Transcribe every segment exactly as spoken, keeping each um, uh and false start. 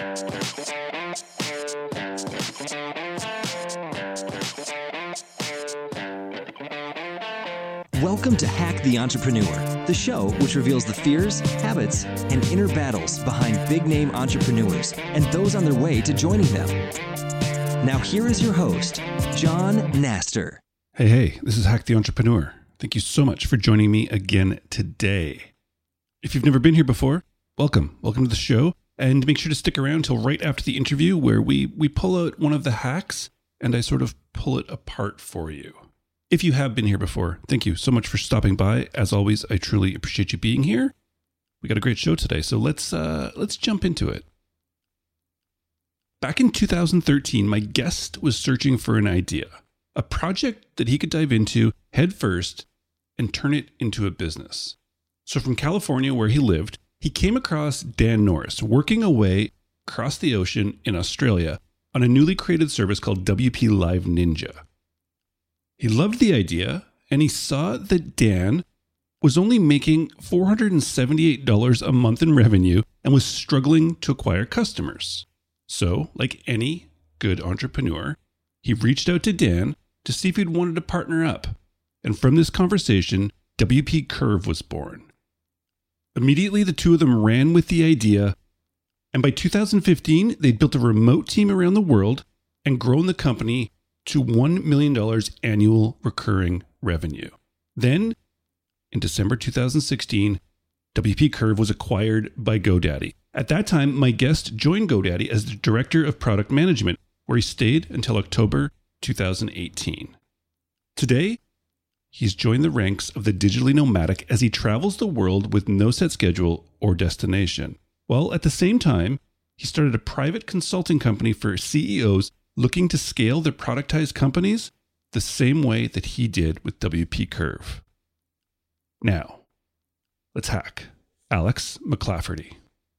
Welcome to Hack the Entrepreneur, the show which reveals the fears, habits, and inner battles behind big-name entrepreneurs and those on their way to joining them. Now here is your host, John Naster. Hey, hey, this is Hack the Entrepreneur. Thank you so much for joining me again today. If you've never been here before, welcome. Welcome to the show. And make sure to stick around until right after the interview where we, we pull out one of the hacks and I sort of pull it apart for you. If you have been here before, thank you so much for stopping by. As always, I truly appreciate you being here. We got a great show today, so let's uh, let's jump into it. Back in two thousand thirteen, my guest was searching for an idea, a project that he could dive into head first and turn it into a business. So from California, where he lived, he came across Dan Norris working away across the ocean in Australia on a newly created service called W P Live Ninja. He loved the idea, and he saw that Dan was only making four hundred seventy-eight dollars a month in revenue and was struggling to acquire customers. So, like any good entrepreneur, he reached out to Dan to see if he'd wanted to partner up. And from this conversation, W P Curve was born. Immediately, the two of them ran with the idea, and by two thousand fifteen, they'd built a remote team around the world and grown the company to one million dollars annual recurring revenue. Then, in December two thousand sixteen, W P Curve was acquired by GoDaddy. At that time, my guest joined GoDaddy as the Director of Product Management, where he stayed until October two thousand eighteen. Today, he's joined the ranks of the digitally nomadic as he travels the world with no set schedule or destination. While at the same time, he started a private consulting company for C E Os looking to scale their productized companies the same way that he did with W P Curve. Now, let's hack Alex McLafferty.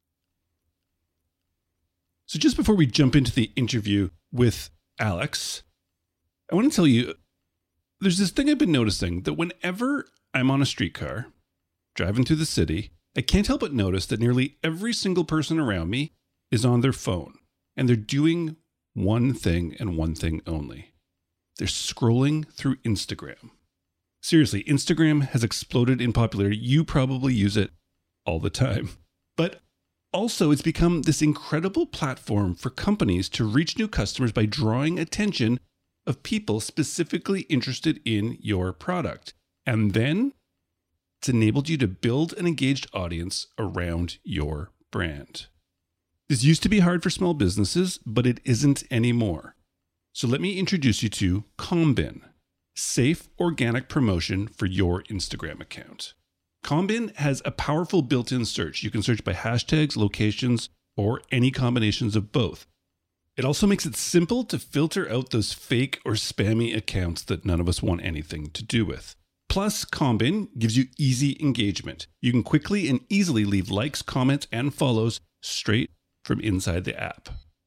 So just before we jump into the interview with Alex, I want to tell you, there's this thing I've been noticing that whenever I'm on a streetcar, driving through the city, I can't help but notice that nearly every single person around me is on their phone, and they're doing one thing and one thing only. They're scrolling through Instagram. Seriously, Instagram has exploded in popularity. You probably use it all the time. But also, it's become this incredible platform for companies to reach new customers by drawing attention of people specifically interested in your product. And then it's enabled you to build an engaged audience around your brand. This used to be hard for small businesses, but it isn't anymore. So let me introduce you to Combin, safe organic promotion for your Instagram account. Combin has a powerful built-in search. You can search by hashtags, locations, or any combinations of both. It also makes it simple to filter out those fake or spammy accounts that none of us want anything to do with. Plus, Combin gives you easy engagement. You can quickly and easily leave likes, comments, and follows straight from inside the app.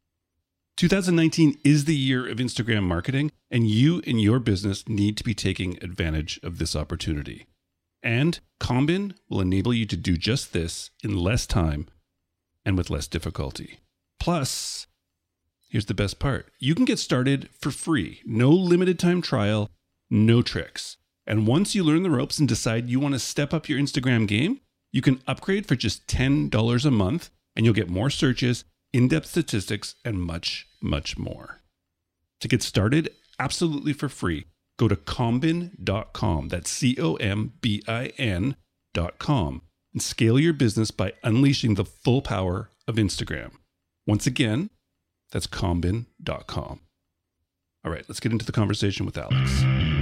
two thousand nineteen is the year of Instagram marketing, and you and your business need to be taking advantage of this opportunity. And Combin will enable you to do just this in less time and with less difficulty. Plus, here's the best part. You can get started for free. No limited time trial, no tricks. And once you learn the ropes and decide you want to step up your Instagram game, you can upgrade for just ten dollars a month, and you'll get more searches, in-depth statistics, and much, much more. To get started absolutely for free, go to combin dot com. That's C O M B I N dot com. And scale your business by unleashing the full power of Instagram. Once again, that's combin dot com. All right, let's get into the conversation with Alex.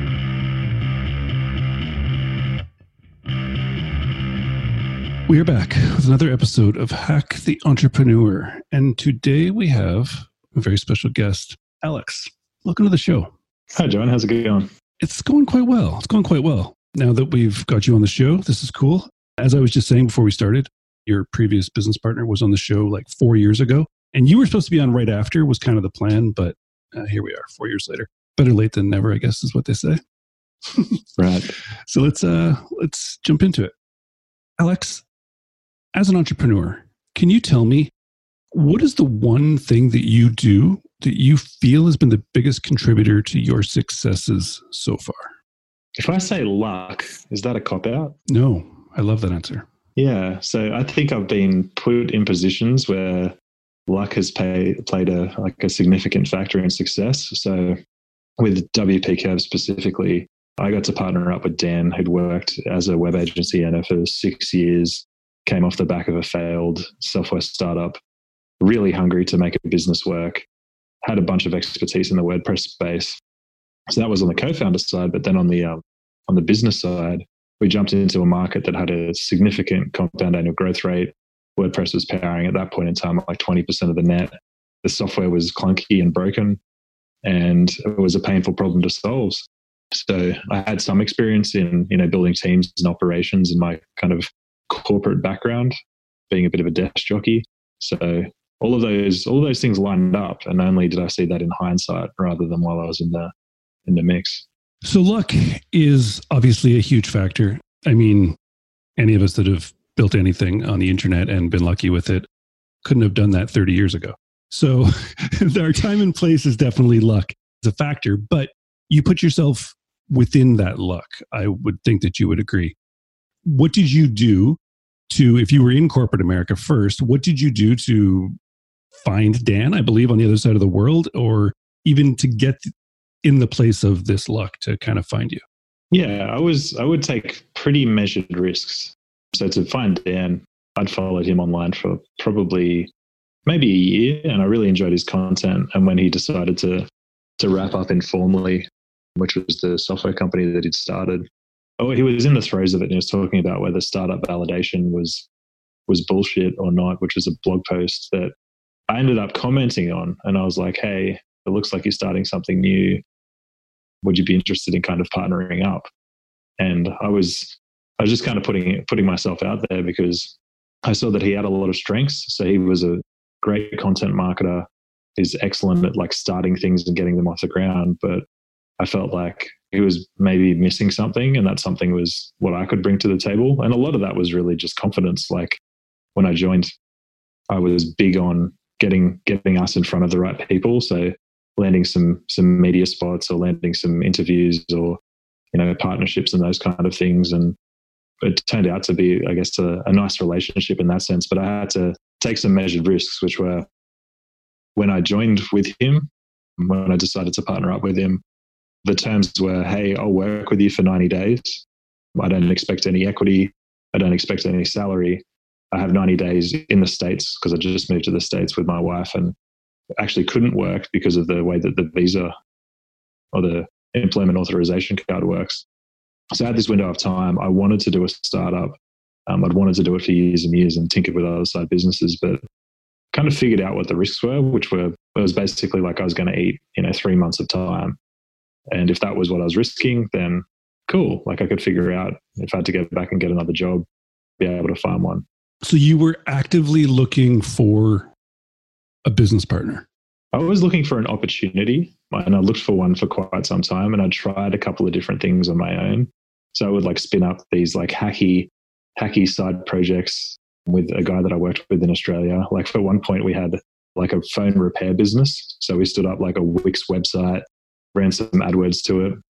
We are back with another episode of Hack the Entrepreneur. And today we have a very special guest, Alex. Welcome to the show. Hi, John. How's it going? It's going quite well. It's going quite well. Now that we've got you on the show, this is cool. As I was just saying before we started, your previous business partner was on the show like four years ago. And you were supposed to be on right after was kind of the plan. But uh, here we are four years later. Better late than never, I guess is what they say. Right. So let's uh, let's jump into it. Alex, as an entrepreneur, can you tell me What is the one thing that you do that you feel has been the biggest contributor to your successes so far? If I say luck, is that a cop-out? No, I love that answer. Yeah. So I think I've been put in positions where luck has pay, played a like a significant factor in success. So with W P Curve specifically, I got to partner up with Dan, who'd worked as a web agency owner for six years, came off the back of a failed software startup, really hungry to make a business work, had a bunch of expertise in the WordPress space. So that was on the co-founder side, but then on the um, on the business side, we jumped into a market that had a significant compound annual growth rate. WordPress was powering at that point in time like twenty percent of the net. The software was clunky and broken, and it was a painful problem to solve. So I had some experience in, you know, building teams and operations in my kind of corporate background, being a bit of a desk jockey. So all of those all of those things lined up, and only did I see that in hindsight rather than while I was in the in the mix. So luck is obviously a huge factor. I mean, any of us that have built anything on the internet and been lucky with it couldn't have done that thirty years ago. So our time and place is definitely luck. It's a factor, but you put yourself within that luck. I would think that you would agree. What did you do to, if you were in corporate America first, what did you do to find Dan, I believe, on the other side of the world, or even to get in the place of this luck to kind of find you? Yeah, I was, I would take pretty measured risks. So to find Dan, I'd followed him online for probably maybe a year, and I really enjoyed his content. And when he decided to to wrap up Informally, which was the software company that he'd started, oh, he was in the throes of it, and he was talking about whether startup validation was was bullshit or not, which was a blog post that I ended up commenting on. And I was like, hey, it looks like you're starting something new. Would you be interested in kind of partnering up? And I was I was just kind of putting putting myself out there because I saw that he had a lot of strengths. So he was a great content marketer. He's excellent at like starting things and getting them off the ground. But I felt like he was maybe missing something, and that something was what I could bring to the table. And a lot of that was really just confidence. Like when I joined, I was big on getting getting us in front of the right people. So landing some some media spots or landing some interviews or, you know, partnerships and those kind of things. And it turned out to be, I guess, a, a nice relationship in that sense. But I had to take some measured risks, which were when I joined with him, when I decided to partner up with him, the terms were, hey, I'll work with you for ninety days. I don't expect any equity. I don't expect any salary. I have ninety days in the States because I just moved to the States with my wife and actually couldn't work because of the way that the visa or the employment authorization card works. So I had this window of time. I wanted to do a startup. Um, I'd wanted to do it for years and years and tinkered with other side businesses, but kind of figured out what the risks were, which were, it was basically like I was going to eat, you know, three months of time. And if that was what I was risking, then cool. Like I could figure out if I had to go back and get another job, be able to find one. So you were actively looking for a business partner? I was looking for an opportunity, and I looked for one for quite some time, and I tried a couple of different things on my own. So I would like spin up these like hacky, hacky side projects with a guy that I worked with in Australia. Like for one point we had like a phone repair business. So we stood up like a Wix website, ran some AdWords to it.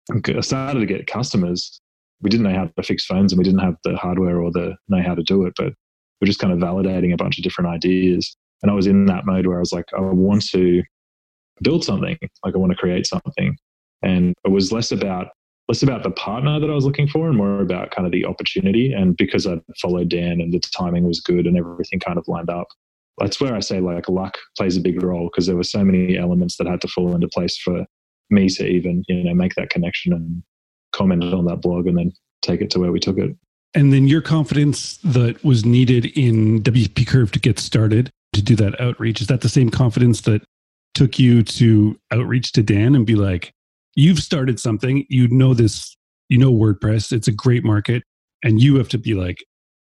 I started to get customers. We didn't know how to fix phones and we didn't have the hardware or the know how to do it, but we're just kind of validating a bunch of different ideas. And I was in that mode where I was like, I want to build something, like I want to create something. And it was less about less about the partner that I was looking for and more about kind of the opportunity. And because I followed Dan and the timing was good and everything kind of lined up, that's where I say like luck plays a big role, because there were so many elements that had to fall into place for me to even, you know, make that connection and comment on that blog and then take it to where we took it. And then your confidence that was needed in W P Curve to get started, to do that outreach, is that the same confidence that took you to outreach to Dan and be like, you've started something, you know this, you know WordPress, it's a great market, and you have to be like,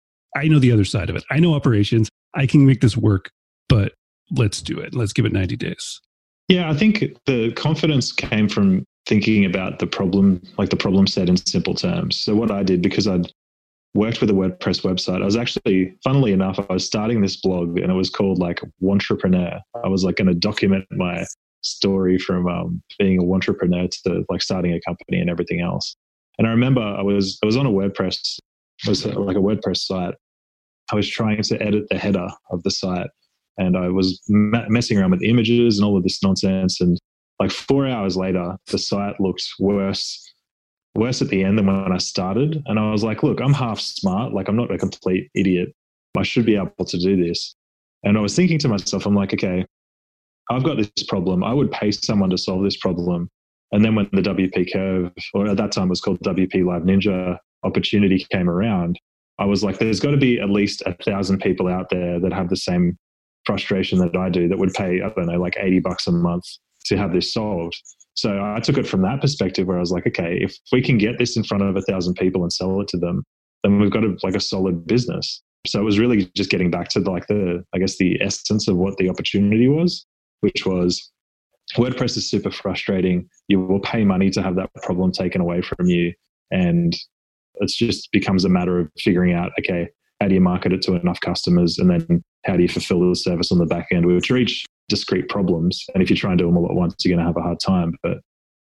I know the other side of it. I know operations, I can make this work, but let's do it. Let's give it ninety days. Yeah, I think the confidence came from thinking about the problem, like the problem set in simple terms. So what I did, because I'd worked with a WordPress website. I was actually, funnily enough, I was starting this blog and it was called like Wantrepreneur. I was like going to document my story from um, being a wantrepreneur to like starting a company and everything else. And I remember I was I was on a WordPress, it was like a WordPress site. I was trying to edit the header of the site, and I was me- messing around with images and all of this nonsense. And like four hours later, the site looked worse, worse at the end than when I started. And I was like, look, I'm half smart. Like I'm not a complete idiot. I should be able to do this. And I was thinking to myself, I'm like, okay, I've got this problem. I would pay someone to solve this problem. And then when the W P Curve, or at that time it was called W P Live Ninja, opportunity came around, I was like, there's got to be at least a thousand people out there that have the same frustration that I do that would pay, I don't know, like eighty bucks a month to have this solved. So I took it from that perspective where I was like, okay, if we can get this in front of a thousand people and sell it to them, then we've got a, like a solid business. So it was really just getting back to like the, I guess the essence of what the opportunity was, which was WordPress is super frustrating. You will pay money to have that problem taken away from you. And it just becomes a matter of figuring out, okay, how do you market it to enough customers? And then how do you fulfill the service on the back end, which are each discrete problems. And if you try and do them all at once, you're going to have a hard time. But,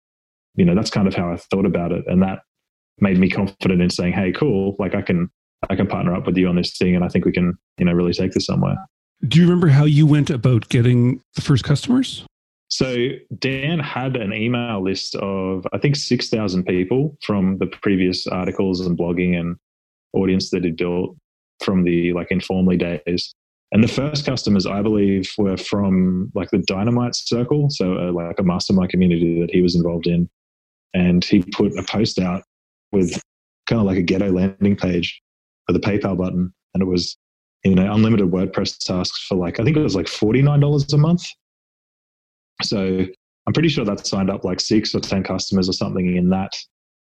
you know, that's kind of how I thought about it. And that made me confident in saying, hey, cool, like I can, I can partner up with you on this thing. And I think we can, you know, really take this somewhere. Do you remember how you went about getting the first customers? So Dan had an email list of, I think, six thousand people from the previous articles and blogging and audience that he'd built from the like Informly days. And the first customers, I believe, were from like the Dynamite Circle, so uh, like a mastermind community that he was involved in. And he put a post out with kind of like a ghetto landing page for the PayPal button. And it was, you know, unlimited WordPress tasks for like, I think it was like forty-nine dollars a month. So I'm pretty sure that signed up like six or ten customers or something in that,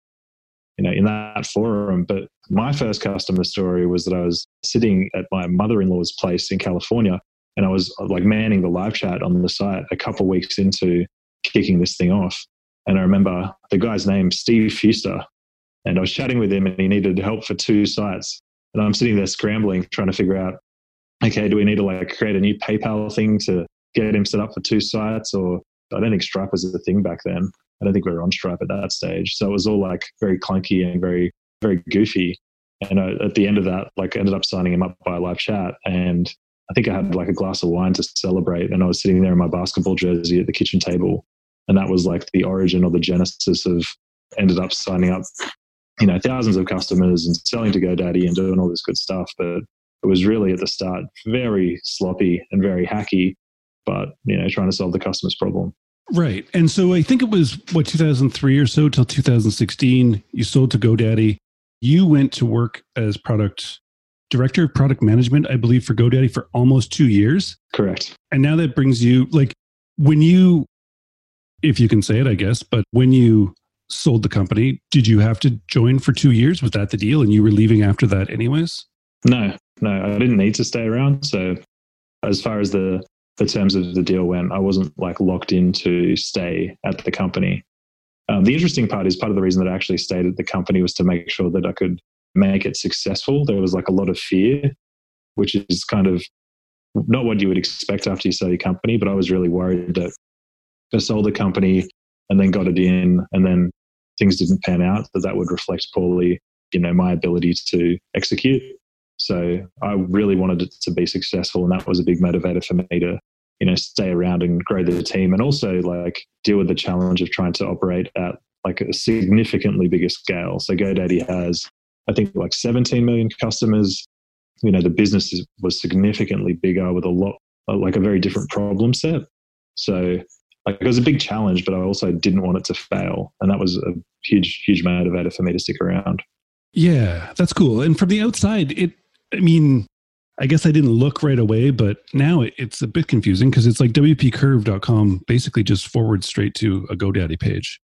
you know, in that forum. But my first customer story was that I was sitting at my mother-in-law's place in California, and I was like manning the live chat on the site a couple of weeks into kicking this thing off. And I remember the guy's name, Steve Fuster, and I was chatting with him and he needed help for two sites. And I'm sitting there scrambling, trying to figure out, okay, do we need to like create a new PayPal thing to get him set up for two sites? Or I don't think Stripe was a thing back then. I don't think we were on Stripe at that stage. So it was all like very clunky and very, very goofy. And I, at the end of that, like ended up signing him up by a live chat. And I think I had like a glass of wine to celebrate. And I was sitting there in my basketball jersey at the kitchen table. And that was like the origin or the genesis of ended up signing up, you know, thousands of customers and selling to GoDaddy and doing all this good stuff. But it was really at the start very sloppy and very hacky, but, you know, trying to solve the customer's problem. Right. And so I think it was, what, two thousand three or so till two thousand sixteen, you sold to GoDaddy. You went to work as product director of product management, I believe, for GoDaddy for almost two years. Correct. And now that brings you, like, when you, if you can say it, I guess, but when you sold the company, did you have to join for two years? Was that the deal? And you were leaving after that anyways? No, no, I didn't need to stay around. So as far as the, the terms of the deal went, I wasn't like locked in to stay at the company. Um, the interesting part is part of the reason that I actually stayed at the company was to make sure that I could make it successful. There was like a lot of fear, which is kind of not what you would expect after you sell your company, but I was really worried that I sold the company and then got it in and then things didn't pan out, that that would reflect poorly, you know, my ability to execute. So I really wanted it to be successful, and that was a big motivator for me to, you know, stay around and grow the team, and also like deal with the challenge of trying to operate at like a significantly bigger scale. So GoDaddy has, I think, like seventeen million customers. You know, the business is, was significantly bigger with a lot, like a very different problem set. So like it was a big challenge, but I also didn't want it to fail. And that was a huge, huge motivator for me to stick around. Yeah, that's cool. And from the outside, it, I mean, I guess I didn't look right away, but now it's a bit confusing because it's like W P curve dot com basically just forwards straight to a GoDaddy page.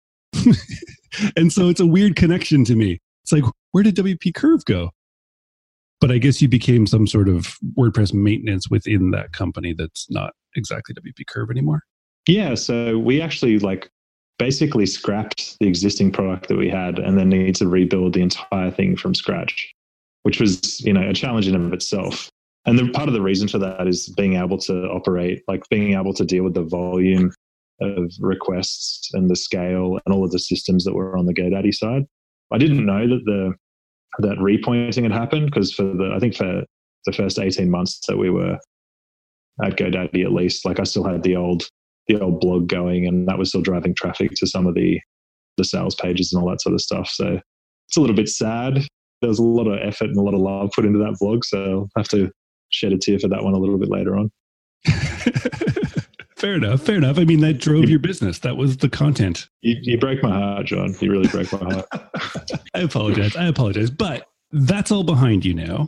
And so it's a weird connection to me. It's like, where did W P Curve go? But I guess you became some sort of WordPress maintenance within that company that's not exactly W P Curve anymore. Yeah, so we actually like basically scrapped the existing product that we had and then need to rebuild the entire thing from scratch. which was, you know, a challenge in and of itself. And the part of the reason for that is being able to operate, like being able to deal with the volume of requests and the scale and all of the systems that were on the GoDaddy side. I didn't know that the that repointing had happened, because for the I think for the first eighteen months that we were at GoDaddy, at least, like I still had the old the old blog going, and that was still driving traffic to some of the the sales pages and all that sort of stuff. So it's a little bit sad. There was a lot of effort and a lot of love put into that blog, so I'll have to shed a tear for that one a little bit later on. Fair enough. Fair enough. I mean, that drove your business. That was the content. You, you break my heart, John. You really break my heart. I apologize. I apologize. But that's all behind you now.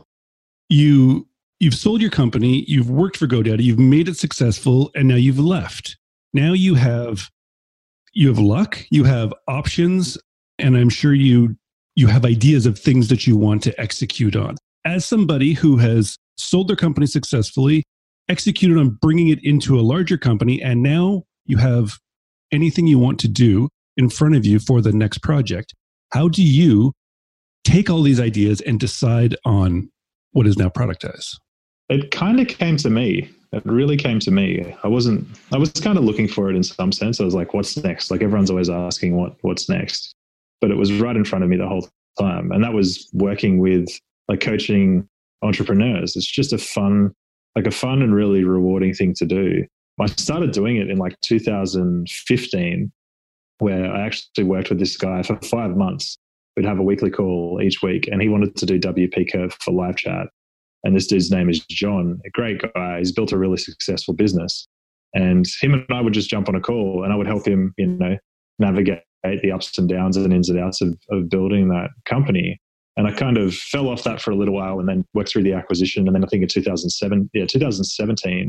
You, you've sold your company. You've worked for GoDaddy. You've made it successful. And now you've left. Now you have, you have luck. You have options. And I'm sure you, you have ideas of things that you want to execute on. As somebody who has sold their company successfully, executed on bringing it into a larger company, and now you have anything you want to do in front of you for the next project. How do you take all these ideas and decide on what is now productized? It kind of came to me. It really came to me. I wasn't, I was kind of looking for it in some sense. I was like, what's next? Like everyone's always asking what, what's next, but it was right in front of me the whole time. And that was working with, like, coaching entrepreneurs. It's just a fun, like a fun and really rewarding thing to do. I started doing it in like two thousand fifteen, where I actually worked with this guy for five months. We'd have a weekly call each week, and he wanted to do W P Curve for live chat. And this dude's name is John, a great guy. He's built a really successful business. And him and I would just jump on a call, and I would help him, you know, navigate the ups and downs and ins and outs of, of building that company. And I kind of fell off that for a little while, and then worked through the acquisition. And then I think in two thousand seven, yeah, two thousand seventeen,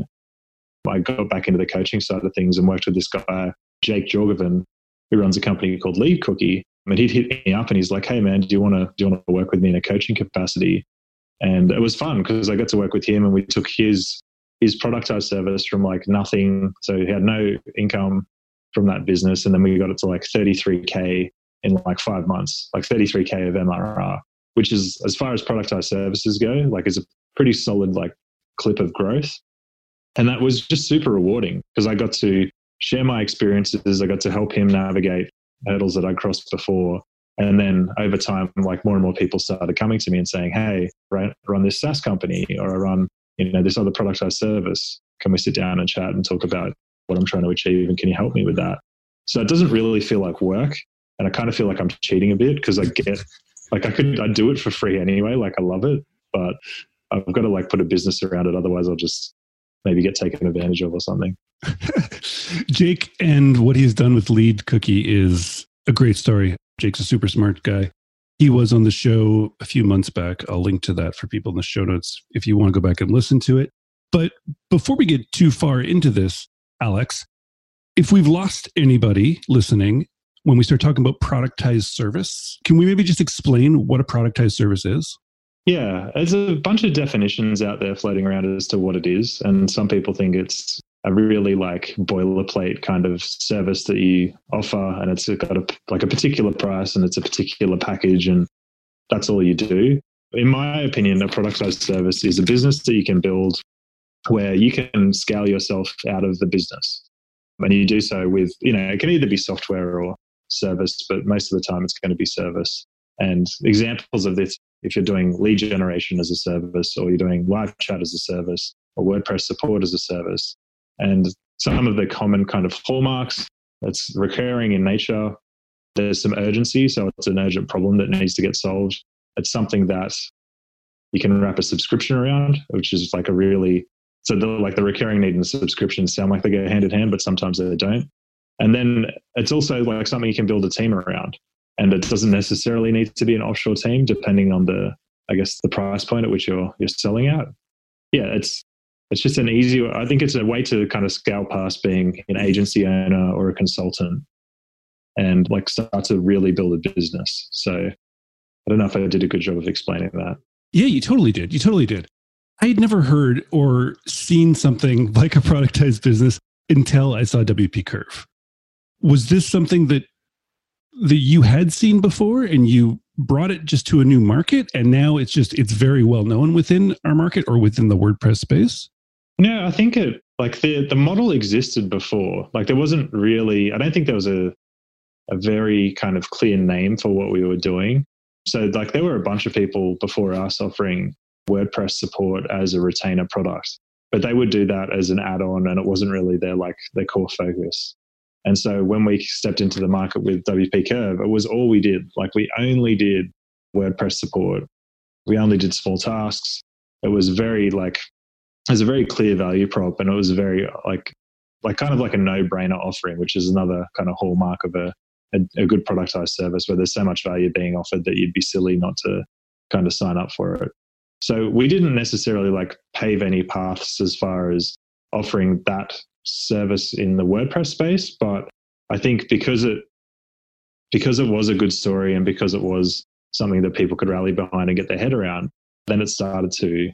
I got back into the coaching side of things and worked with this guy, Jake Jorgovan, who runs a company called Lead Cookie. And he'd hit me up and he's like, "Hey man, do you want to do you want to work with me in a coaching capacity?" And it was fun because I got to work with him, and we took his his productized service from like nothing. So he had no income from that business, and then we got it to like thirty-three K in like five months, like thirty-three K of M R R. Which is, as far as productized services go, like is a pretty solid like clip of growth. And that was just super rewarding because I got to share my experiences. I got to help him navigate hurdles that I'd crossed before. And then over time, like more and more people started coming to me and saying, "Hey, I run this SaaS company, or I run, you know, this other productized service. Can we sit down and chat and talk about what I'm trying to achieve? And can you help me with that?" So it doesn't really feel like work. And I kind of feel like I'm cheating a bit because I get, like I could, I do it for free anyway. Like I love it, but I've got to like put a business around it. Otherwise I'll just maybe get taken advantage of or something. Jake and what he's done with Lead Cookie is a great story. Jake's a super smart guy. He was on the show a few months back. I'll link to that for people in the show notes if you want to go back and listen to it. But before we get too far into this, Alex, if we've lost anybody listening, when we start talking about productized service, can we maybe just explain what a productized service is? Yeah, there's a bunch of definitions out there floating around as to what it is. And some people think it's a really like boilerplate kind of service that you offer, and it's got a, like a particular price and it's a particular package, and that's all you do. In my opinion, a productized service is a business that you can build where you can scale yourself out of the business. And you do so with, you know, it can either be software or service, but most of the time it's going to be service. And examples of this, if you're doing lead generation as a service, or you're doing live chat as a service, or WordPress support as a service. And some of the common kind of hallmarks, it's recurring in nature. There's some urgency, so it's an urgent problem that needs to get solved. It's something that you can wrap a subscription around, which is like a really, so the, like the recurring need and the subscription sound like they go hand in hand, but sometimes they don't. And then it's also like something you can build a team around. And it doesn't necessarily need to be an offshore team, depending on the, I guess, the price point at which you're you're selling at. Yeah, it's it's just an easy, I think it's a way to kind of scale past being an agency owner or a consultant and like start to really build a business. So I don't know if I did a good job of explaining that. Yeah, you totally did. You totally did. I had never heard or seen something like a productized business until I saw W P Curve. Was this something that that you had seen before and you brought it just to a new market, and now it's just it's very well known within our market or within the WordPress space? No, I think it like the the model existed before. Like there wasn't really. I don't think there was a a very kind of clear name for what we were doing. So like there were a bunch of people before us offering WordPress support as a retainer product, but they would do that as an add-on, and it wasn't really their like their core focus. And so when we stepped into the market with W P Curve, it was all we did. Like we only did WordPress support. We only did small tasks. It was very like, it was a very clear value prop, and it was very like, like kind of like a no-brainer offering, which is another kind of hallmark of a, a, a good productized service where there's so much value being offered that you'd be silly not to kind of sign up for it. So we didn't necessarily like pave any paths as far as offering that service in the WordPress space, but I think because it because it was a good story and because it was something that people could rally behind and get their head around, then it started to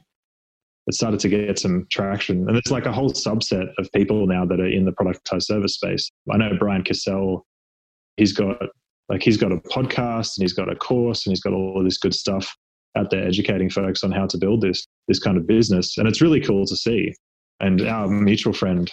it started to get some traction. And there's like a whole subset of people now that are in the productized service space. I know Brian Cassell, he's got like he's got a podcast and he's got a course and he's got all of this good stuff out there educating folks on how to build this this kind of business. And it's really cool to see. And our mutual friend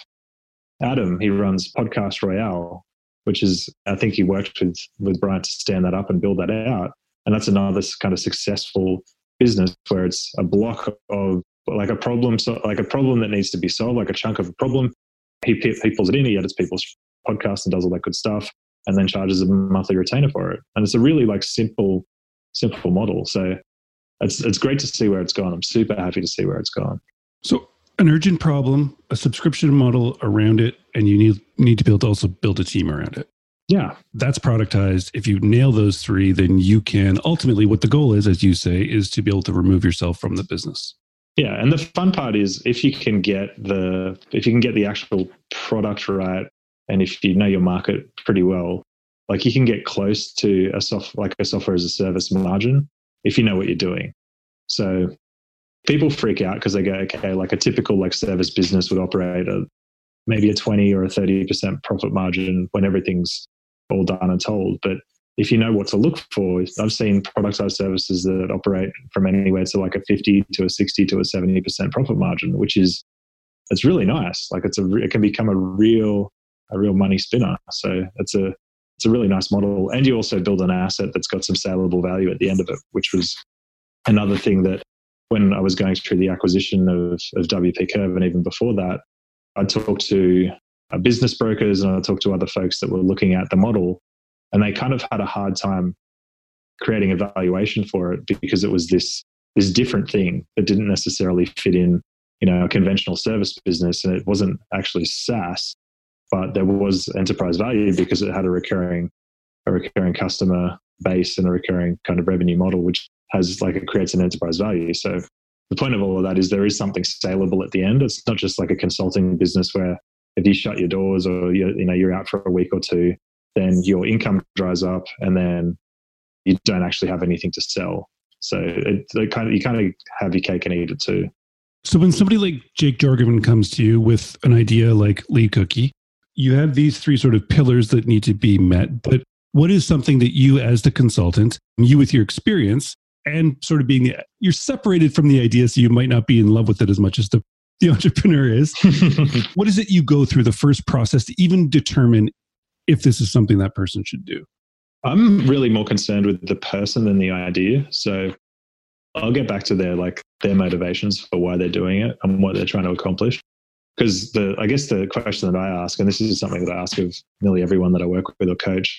Adam, he runs Podcast Royale, which is, I think he worked with, with Brian to stand that up and build that out. And that's another kind of successful business where it's a block of like a problem, so like a problem that needs to be solved, like a chunk of a problem. He, he pulls it in, he edits people's podcasts and does all that good stuff, and then charges a monthly retainer for it. And it's a really like simple, simple model. So it's it's great to see where it's gone. I'm super happy to see where it's gone. So an urgent problem, a subscription model around it, and you need need to be able to also build a team around it. Yeah. That's productized. If you nail those three, then you can ultimately, what the goal is, as you say, is to be able to remove yourself from the business. Yeah. And the fun part is if you can get the if you can get the actual product right, and if you know your market pretty well, like you can get close to a soft like a software as a service margin if you know what you're doing. So people freak out because they go, okay, like a typical like service business would operate at maybe a twenty or a thirty percent profit margin when everything's all done and told. But if you know what to look for, I've seen productized services that operate from anywhere to like a fifty to a sixty to a seventy percent profit margin, which is, it's really nice. Like it's a, it can become a real, a real money spinner. So it's a, it's a really nice model. And you also build an asset that's got some saleable value at the end of it, which was another thing that when I was going through the acquisition of, of W P Curve, and even before that, I talked to uh, business brokers and I talked to other folks that were looking at the model, and they kind of had a hard time creating a valuation for it because it was this this different thing that didn't necessarily fit in, you know, a conventional service business, and it wasn't actually SaaS, but there was enterprise value because it had a recurring a recurring customer base and a recurring kind of revenue model, which has like it creates an enterprise value. So the point of all of that is there is something saleable at the end. It's not just like a consulting business where if you shut your doors or you you know you're out for a week or two, then your income dries up and then you don't actually have anything to sell. So it, it kind of you kind of have your cake and eat it too. So when somebody like Jake Jorgensen comes to you with an idea like Lead Cookie, you have these three sort of pillars that need to be met. But what is something that you as the consultant, you with your experience, and sort of being the, you're separated from the idea, so you might not be in love with it as much as the, the entrepreneur is. What is it you go through the first process to even determine if this is something that person should do? I'm really more concerned with the person than the idea. So I'll get back to their like their motivations for why they're doing it and what they're trying to accomplish. Because the I guess the question that I ask, and this is something that I ask of nearly everyone that I work with or coach,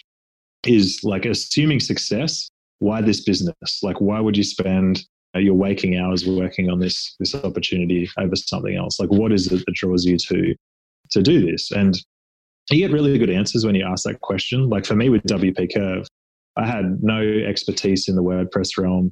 is like assuming success, why this business? Like why would you spend your waking hours working on this this opportunity over something else? Like what is it that draws you to to do this? And you get really good answers when you ask that question. Like for me with W P Curve, I had no expertise in the WordPress realm.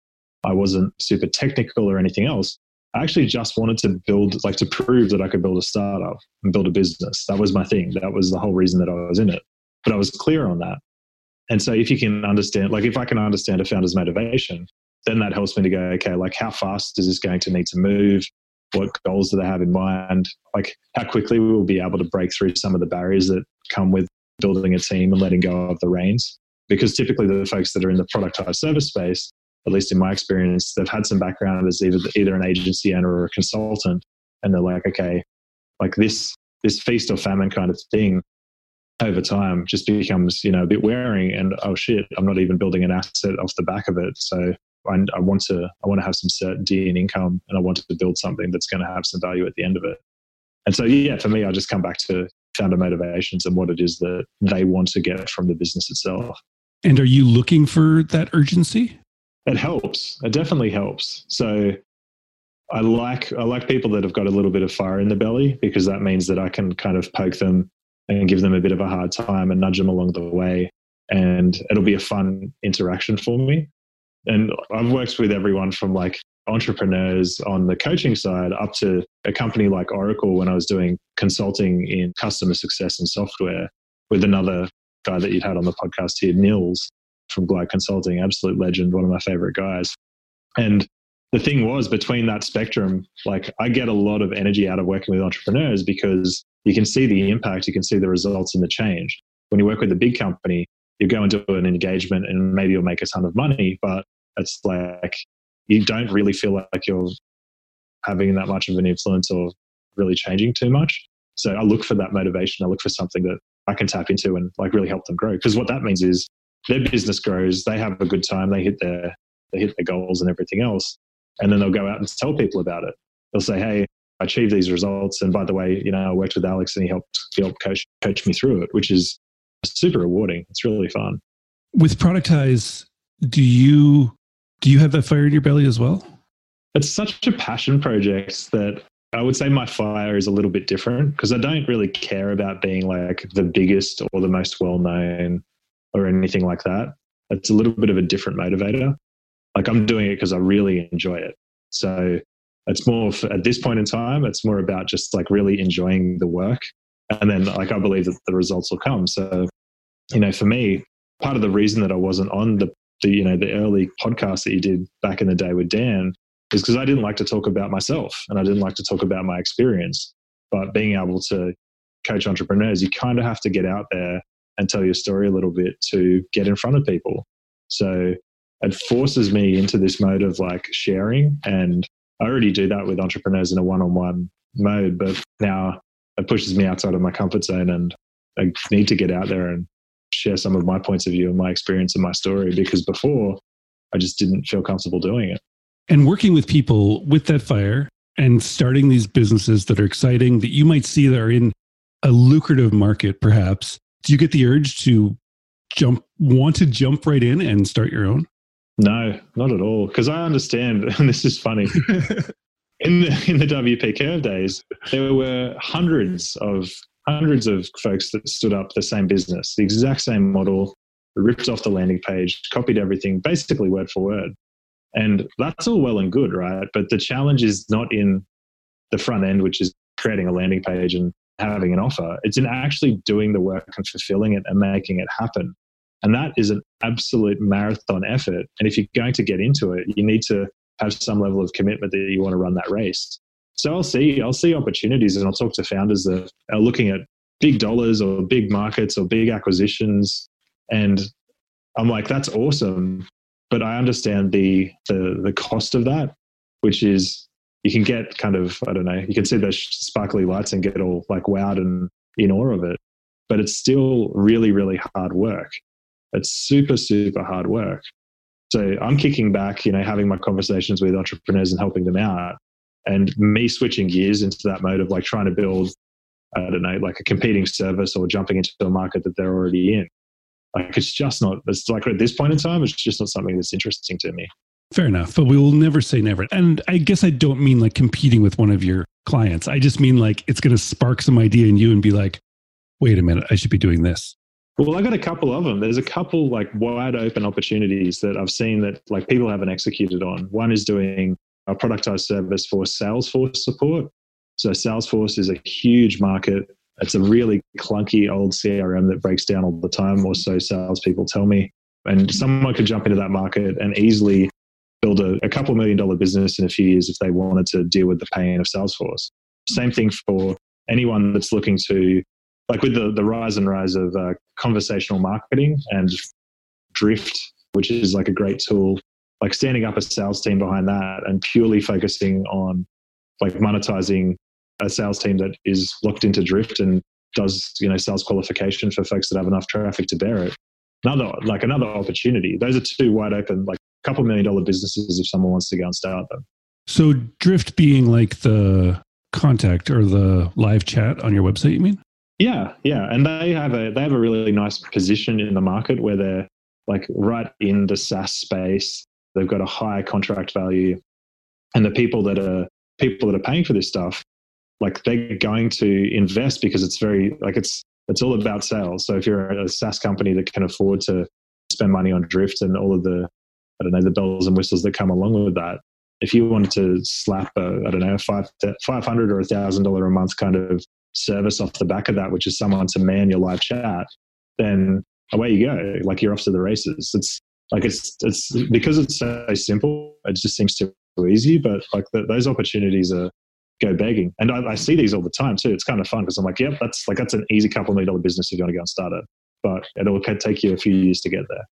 I wasn't super technical or anything else. I actually just wanted to build, like to prove that I could build a startup and build a business. That was my thing. That was the whole reason that I was in it. But I was clear on that. And so if you can understand, like if I can understand a founder's motivation, then that helps me to go, okay, like how fast is this going to need to move? What goals do they have in mind? Like how quickly we will be able to break through some of the barriers that come with building a team and letting go of the reins. because typically the folks that are in the productized service space, at least in my experience, they've had some background as either either an agency owner or a consultant, and they're like, okay, like this this feast or famine kind of thing over time just becomes, you know, a bit wearing, and oh shit, I'm not even building an asset off the back of it. So I, I want to I want to have some certainty in income, and I want to build something that's going to have some value at the end of it. And so yeah, for me, I just come back to founder motivations and what it is that they want to get from the business itself. And are you looking for that urgency? It helps. It definitely helps. So I like I like people that have got a little bit of fire in the belly, because that means that I can kind of poke them and give them a bit of a hard time and nudge them along the way. And it'll be a fun interaction for me. And I've worked with everyone from like entrepreneurs on the coaching side up to a company like Oracle when I was doing consulting in customer success and software with another guy that you'd had on the podcast here, Nils from Glide Consulting, absolute legend, one of my favorite guys. And the thing was, between that spectrum, like I get a lot of energy out of working with entrepreneurs because you can see the impact, you can see the results and the change. When you work with a big company, you go and do an engagement and maybe you'll make a ton of money, but it's like you don't really feel like you're having that much of an influence or really changing too much. So I look for that motivation. I look for something that I can tap into and like really help them grow. Because what that means is their business grows, they have a good time, they hit their they hit their goals and everything else. And then they'll go out and tell people about it. They'll say, hey, I achieved these results. And by the way, you know, I worked with Alex and he helped, he helped coach, coach me through it, which is super rewarding. It's really fun. With Productize, do you, do you have that fire in your belly as well? It's such a passion project that I would say my fire is a little bit different, because I don't really care about being like the biggest or the most well-known or anything like that. It's a little bit of a different motivator. Like I'm doing it because I really enjoy it. So it's more for, at this point in time, it's more about just like really enjoying the work. And then like, I believe that the results will come. So, you know, for me, part of the reason that I wasn't on the, the you know, the early podcast that you did back in the day with Dan is because I didn't like to talk about myself and I didn't like to talk about my experience. But being able to coach entrepreneurs, you kind of have to get out there and tell your story a little bit to get in front of people. So it forces me into this mode of like sharing, and I already do that with entrepreneurs in a one-on-one mode, but now it pushes me outside of my comfort zone, and I need to get out there and share some of my points of view and my experience and my story, because before I just didn't feel comfortable doing it. And working with people with that fire and starting these businesses that are exciting, that you might see that are in a lucrative market, perhaps, do you get the urge to jump, want to jump right in and start your own? No, not at all. Because I understand, and this is funny, in the in the W P Curve days, there were hundreds of hundreds of folks that stood up the same business, the exact same model, ripped off the landing page, copied everything, basically word for word. And that's all well and good, right? But the challenge is not in the front end, which is creating a landing page and having an offer. It's in actually doing the work and fulfilling it and making it happen. And that is an absolute marathon effort. And if you're going to get into it, you need to have some level of commitment that you want to run that race. So I'll see, I'll see opportunities, and I'll talk to founders that are looking at big dollars or big markets or big acquisitions. And I'm like, that's awesome. But I understand the the the cost of that, which is you can get kind of, I don't know, you can see those sparkly lights and get all like wowed and in awe of it. But it's still really, really hard work. It's super, super hard work. So I'm kicking back, you know, having my conversations with entrepreneurs and helping them out, and me switching gears into that mode of like trying to build, I don't know, like a competing service or jumping into a market that they're already in. Like it's just not, it's like at this point in time, it's just not something that's interesting to me. Fair enough, but we will never say never. And I guess I don't mean like competing with one of your clients. I just mean like it's going to spark some idea in you and be like, wait a minute, I should be doing this. Well, I got a couple of them. There's a couple like wide open opportunities that I've seen that like people haven't executed on. One is doing a productized service for Salesforce support. So Salesforce is a huge market. It's a really clunky old C R M that breaks down all the time, or so salespeople tell me. And someone could jump into that market and easily build a, a couple million dollar business in a few years if they wanted to deal with the pain of Salesforce. Same thing for anyone that's looking to, like with the, the rise and rise of uh, conversational marketing and Drift, which is like a great tool, like standing up a sales team behind that and purely focusing on like monetizing a sales team that is locked into Drift and does, you know, sales qualification for folks that have enough traffic to bear it. Another, like another opportunity. Those are two wide open, like a couple million dollar businesses if someone wants to go and start them. So Drift being like the contact or the live chat on your website, you mean? Yeah, yeah. And they have a they have a really nice position in the market where they're like right in the SaaS space. They've got a high contract value. And the people that are people that are paying for this stuff, like they're going to invest because it's very like it's it's all about sales. So if you're a SaaS company that can afford to spend money on Drift and all of the, I don't know, the bells and whistles that come along with that, if you wanted to slap a, I don't know, five five hundred or a thousand dollar a month kind of service off the back of that, which is someone to man your live chat, then away you go. Like you're off to the races. It's like it's it's because it's so simple. It just seems too easy, but like the, those opportunities are go begging, and I, I see these all the time too. It's kind of fun because I'm like, yep, that's like that's an easy couple million dollar business if you want to go and start it, but it'll take you a few years to get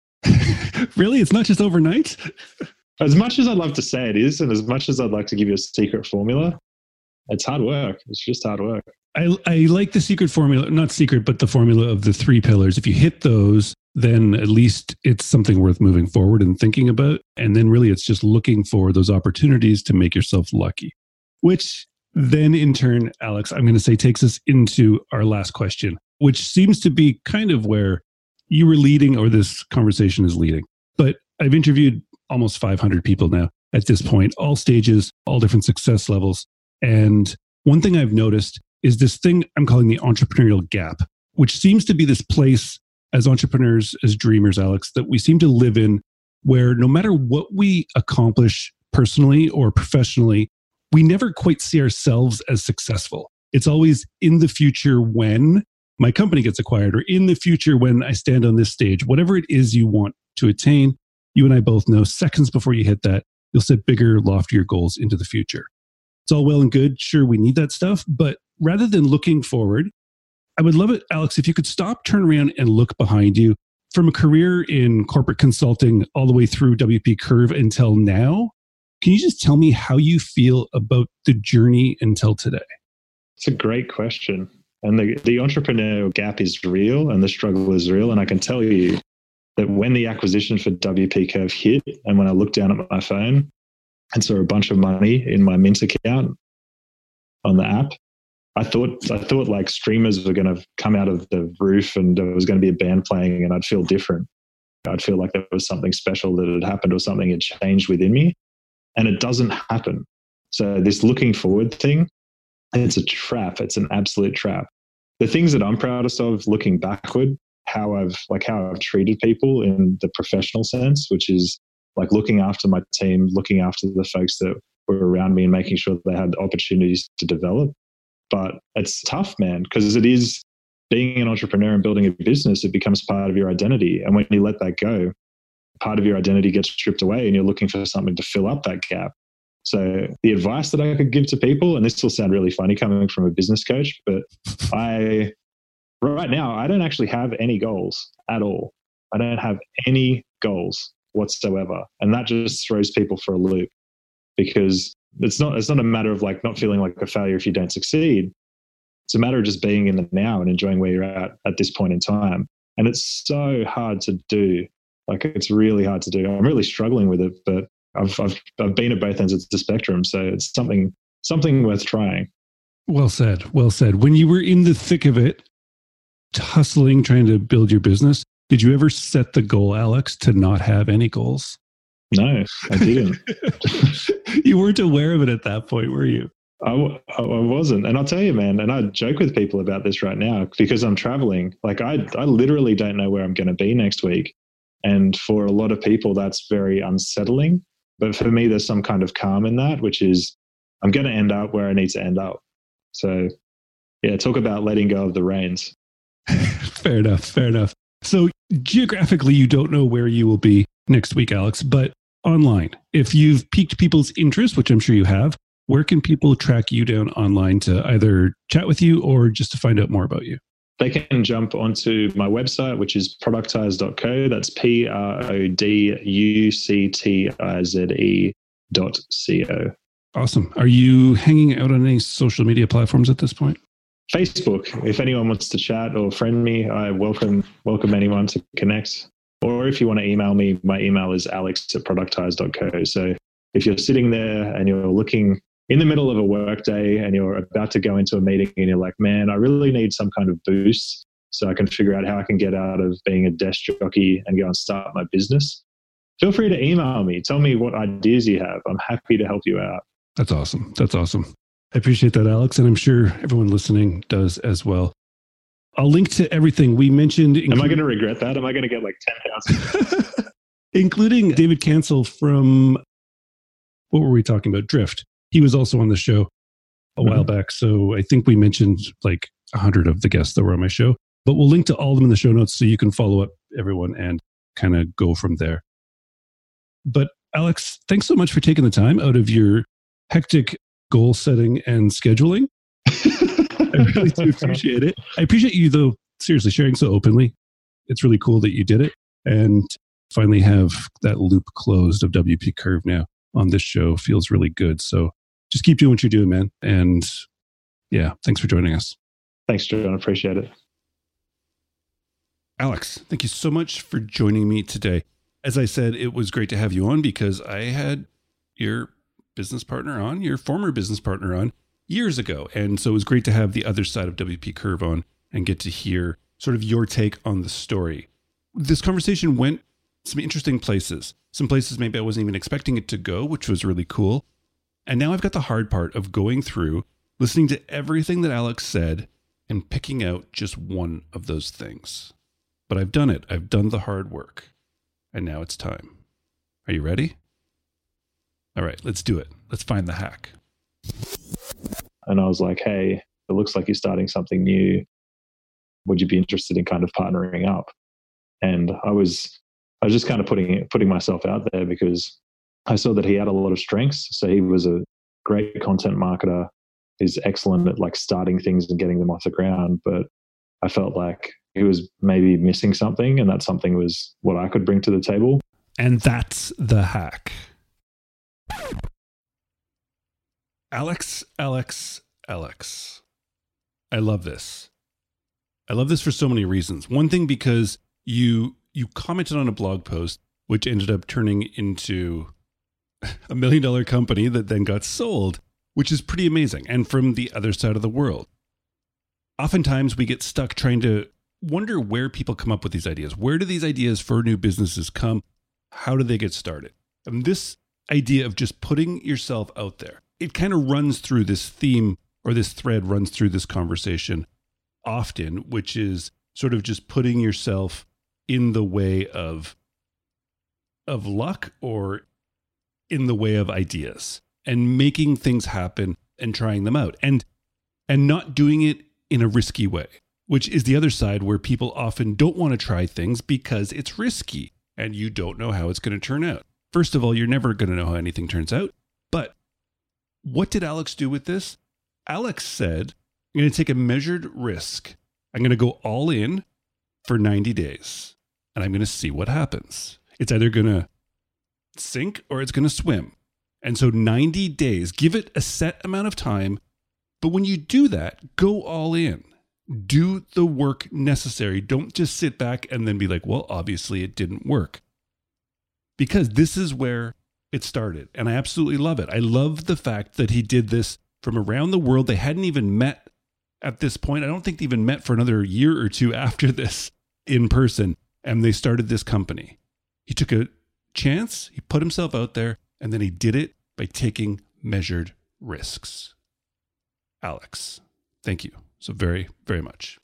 there. Really, it's not just overnight. As much as I'd love to say it is, and as much as I'd like to give you a secret formula, it's hard work. It's just hard work. I, I like the secret formula, not secret, but the formula of the three pillars. If you hit those, then at least it's something worth moving forward and thinking about. And then really it's just looking for those opportunities to make yourself lucky, which then in turn, Alex, I'm going to say takes us into our last question, which seems to be kind of where you were leading or this conversation is leading. But I've interviewed almost five hundred people now at this point, all stages, all different success levels. And one thing I've noticed is this thing I'm calling the entrepreneurial gap, which seems to be this place as entrepreneurs, as dreamers, Alex, that we seem to live in where no matter what we accomplish personally or professionally, we never quite see ourselves as successful. It's always in the future when my company gets acquired or in the future when I stand on this stage, whatever it is you want to attain. You and I both know seconds before you hit that, you'll set bigger, loftier goals into the future. It's all well and good. Sure, we need that stuff. But rather than looking forward, I would love it, Alex, if you could stop, turn around and look behind you from a career in corporate consulting all the way through W P Curve until now. Can you just tell me how you feel about the journey until today? It's a great question. And the, the entrepreneurial gap is real and the struggle is real. And I can tell you that when the acquisition for W P Curve hit and when I looked down at my phone and saw a bunch of money in my Mint account on the app, I thought I thought like streamers were going to come out of the roof and there was going to be a band playing and I'd feel different. I'd feel like there was something special that had happened or something had changed within me. And it doesn't happen. So this looking forward thing, it's a trap. It's an absolute trap. The things that I'm proudest of looking backward, how I've like how I've treated people in the professional sense, which is like looking after my team, looking after the folks that were around me and making sure that they had opportunities to develop. But it's tough, man, because it is being an entrepreneur and building a business, it becomes part of your identity. And when you let that go, part of your identity gets stripped away and you're looking for something to fill up that gap. So the advice that I could give to people, and this will sound really funny coming from a business coach, but I, right now, I don't actually have any goals at all. I don't have any goals whatsoever. And that just throws people for a loop because it's not, it's not a matter of like not feeling like a failure if you don't succeed. It's a matter of just being in the now and enjoying where you're at at this point in time. And it's so hard to do. Like it's really hard to do. I'm really struggling with it, but I've I've I've been at both ends of the spectrum, so it's something something worth trying. Well said. Well said. When you were in the thick of it, hustling, trying to build your business, did you ever set the goal, Alex, to not have any goals? No, I didn't. You weren't aware of it at that point, were you? I, I wasn't. And I'll tell you, man, and I joke with people about this right now because I'm traveling. Like I, I literally don't know where I'm going to be next week. And for a lot of people, that's very unsettling. But for me, there's some kind of calm in that, which is I'm going to end up where I need to end up. So yeah, talk about letting go of the reins. Fair enough. Fair enough. So geographically, you don't know where you will be next week, Alex, but online, if you've piqued people's interest, which I'm sure you have, where can people track you down online to either chat with you or just to find out more about you? they can jump onto my website, which is productize dot co. That's P R O D U C T I Z E dot C O. Awesome. Are you hanging out on any social media platforms at this point? Facebook. If anyone wants to chat or friend me, I welcome welcome anyone to connect. Or if you want to email me, my email is alex at productize dot co. So if you're sitting there and you're looking in the middle of a work day and you're about to go into a meeting and you're like, man, I really need some kind of boost so I can figure out how I can get out of being a desk jockey and go and start my business, feel free to email me. Tell me what ideas you have. I'm happy to help you out. That's awesome. That's awesome. I appreciate that, Alex. And I'm sure everyone listening does as well. I'll link to everything we mentioned. Am I going to regret that? Am I going to get like ten thousand? Including David Cancel from, what were we talking about? Drift. He was also on the show a mm-hmm. while back. So I think we mentioned like a hundred of the guests that were on my show, but we'll link to all of them in the show notes so you can follow up everyone and kind of go from there. But Alex, thanks so much for taking the time out of your hectic goal setting and scheduling. I really do appreciate it. I appreciate you, though, seriously, sharing so openly. It's really cool that you did it and finally have that loop closed of W P Curve now on this show. Feels really good. So just keep doing what you're doing, man. And yeah, thanks for joining us. Thanks, John. I appreciate it. Alex, thank you so much for joining me today. As I said, it was great to have you on because I had your business partner on, your former business partner on years ago. And so it was great to have the other side of W P Curve on and get to hear sort of your take on the story. This conversation went some interesting places, some places maybe I wasn't even expecting it to go, which was really cool. And now I've got the hard part of going through, listening to everything that Alex said and picking out just one of those things. But I've done it. I've done the hard work. And now it's time. Are you ready? All right, let's do it. Let's find the hack. And I was like, hey, it looks like you're starting something new. Would you be interested in kind of partnering up? And I was I was just kind of putting putting myself out there because I saw that he had a lot of strengths. So he was a great content marketer. He's excellent at like starting things and getting them off the ground. But I felt like he was maybe missing something, and that something was what I could bring to the table. And that's the hack. Alex, Alex, Alex. I love this. I love this for so many reasons. One thing, because you you commented on a blog post, which ended up turning into a million dollar company that then got sold, which is pretty amazing. And from the other side of the world. Oftentimes we get stuck trying to wonder where people come up with these ideas. Where do these ideas for new businesses come? How do they get started? And this idea of just putting yourself out there, it kind of runs through this theme, or this thread runs through this conversation often, which is sort of just putting yourself in the way of, of luck or in the way of ideas and making things happen and trying them out and, and not doing it in a risky way, which is the other side where people often don't want to try things because it's risky and you don't know how it's going to turn out. First of all, you're never going to know how anything turns out. But what did Alex do with this? Alex said, I'm going to take a measured risk. I'm going to go all in for ninety days and I'm going to see what happens. It's either going to sink or it's going to swim. And so ninety days, give it a set amount of time. But when you do that, go all in. Do the work necessary. Don't just sit back and then be like, well, obviously it didn't work. Because this is where it started. And I absolutely love it. I love the fact that he did this from around the world. They hadn't even met at this point. I don't think they even met for another year or two after this in person. And they started this company. He took a chance. He put himself out there. And then he did it by taking measured risks. Alex, thank you so very, very much.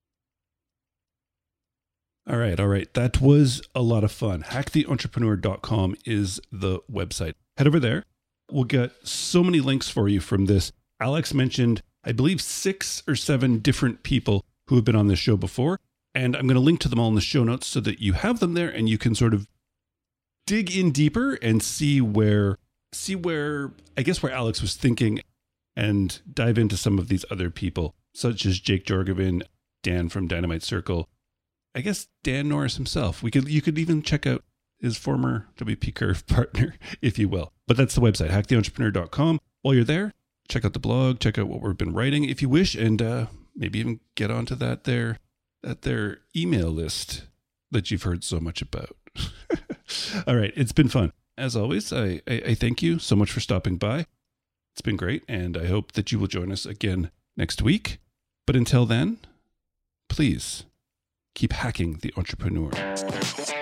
All right, all right. That was a lot of fun. hack the entrepreneur dot com is the website. Head over there. We'll get so many links for you from this. Alex mentioned, I believe, six or seven different people who have been on this show before. And I'm going to link to them all in the show notes so that you have them there and you can sort of dig in deeper and see where, see where, I guess where Alex was thinking and dive into some of these other people, such as Jake Jorgovin, Dan from Dynamite Circle. I guess Dan Norris himself. We could you could even check out his former W P Curve partner, if you will. But that's the website, hack the entrepreneur dot com. While you're there, check out the blog, check out what we've been writing if you wish, and uh, maybe even get onto that there, that their email list that you've heard so much about. All right, it's been fun. As always, I, I, I thank you so much for stopping by. It's been great, and I hope that you will join us again next week. But until then, please keep hacking the entrepreneur.